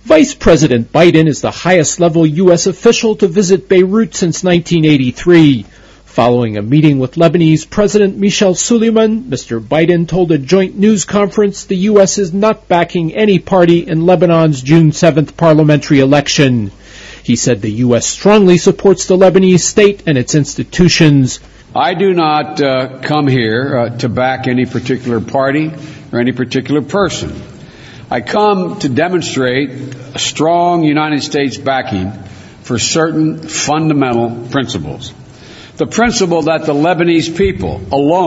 Vice President Biden is the highest-level U.S. official to visit Beirut since 1983. Following a meeting with Lebanese President Michel Suleiman, Mr. Biden told a joint news conference the U.S. is not backing any party in Lebanon's June 7th parliamentary election. He said the U.S. strongly supports the Lebanese state and its institutions. I do not come here to back any particular party or any particular person. I come to demonstrate a strong United States backing for certain fundamental principles. The principle that the Lebanese people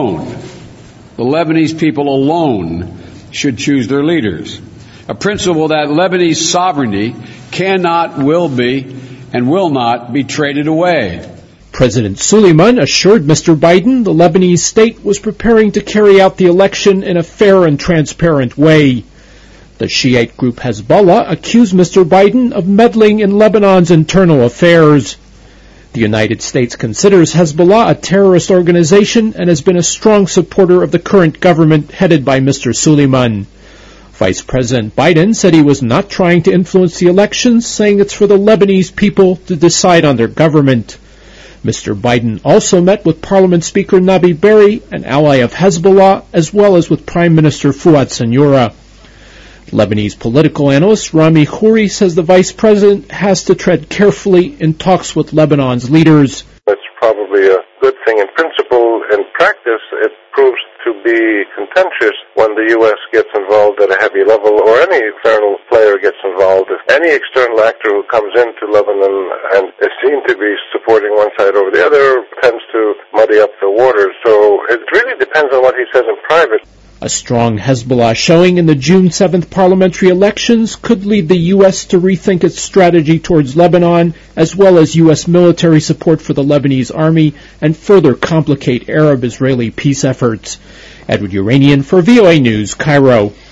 alone should choose their leaders. A principle that Lebanese sovereignty cannot, will be, and will not be traded away. President Suleiman assured Mr. Biden the Lebanese state was preparing to carry out the election in a fair and transparent way. The Shiite group Hezbollah accused Mr. Biden of meddling in Lebanon's internal affairs. The United States considers Hezbollah a terrorist organization and has been a strong supporter of the current government headed by Mr. Suleiman. Vice President Biden said he was not trying to influence the elections, saying it's for the Lebanese people to decide on their government. Mr. Biden also met with Parliament Speaker Nabi Berri, an ally of Hezbollah, as well as with Prime Minister Fouad Siniora. Lebanese political analyst Rami Khouri says the vice president has to tread carefully in talks with Lebanon's leaders. It's probably a good thing in principle. In practice, it proves to be contentious when the U.S. gets involved at a heavy level or any external player gets involved. If any external actor who comes into Lebanon and is seen to be supporting one side over the other tends to muddy up the waters. So it really depends on what he says in private. A strong Hezbollah showing in the June 7th parliamentary elections could lead the U.S. to rethink its strategy towards Lebanon, as well as U.S. military support for the Lebanese army, and further complicate Arab-Israeli peace efforts. Edward Uranian for VOA News, Cairo.